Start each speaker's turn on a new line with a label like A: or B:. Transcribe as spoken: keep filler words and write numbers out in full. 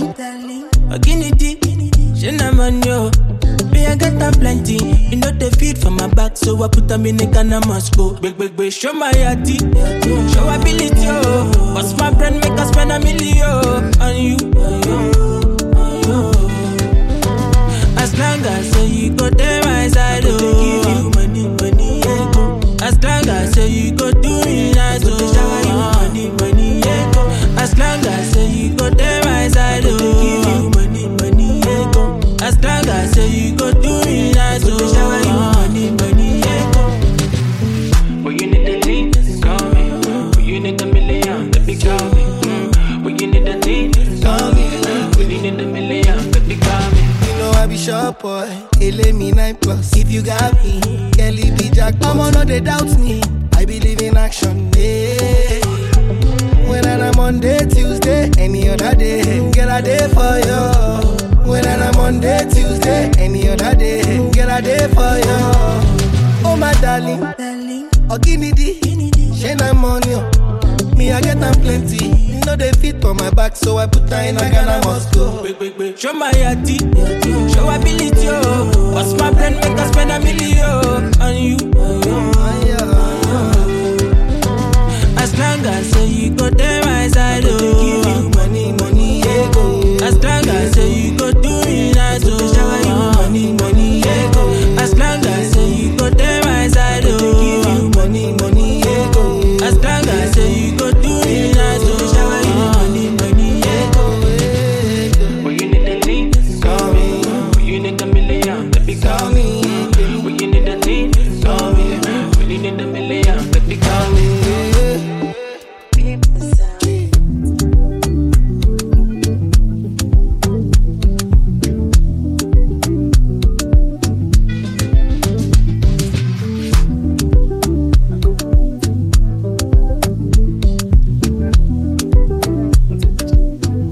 A: darling. A guinea dee, she na man yo. Me I get them plenty, you know they feed for my back, so I put them in the can of Moscow. Big big big, show my yati, show ability oh. Bust my brain, make us spend a million on you. As long as say you go there my side, oh. Give you money, money, yeah, go. As long as say you go do me nice, oh. Shower you money, money, yeah, go. As long as say you go there my side, oh. Give you money, money, yeah, go. As long as say you go do me nice, oh. Shower you money, money, yeah, go.
B: But you need the lean, call me. But you need a million, baby, call me. Mm. But you need the lean, call me. But you need a million, baby, call me.
C: I be sharp boy, ele me nine plus. If you got me, Kelly be Jack. I'ma no they doubt me. I believe in action, yeah. When I'm Monday, Tuesday, any other day, get a day for you. When I'm Monday, Tuesday, any other day, get a day for you. Oh my darling, oh guinea dee, she na money. Me I get them plenty, you know they fit for my back, so I put her in a Ghana Moscow.
A: Big big big, show my yati, show ability oh. Bust my brain, make us spend a million on you. As long as say you go there.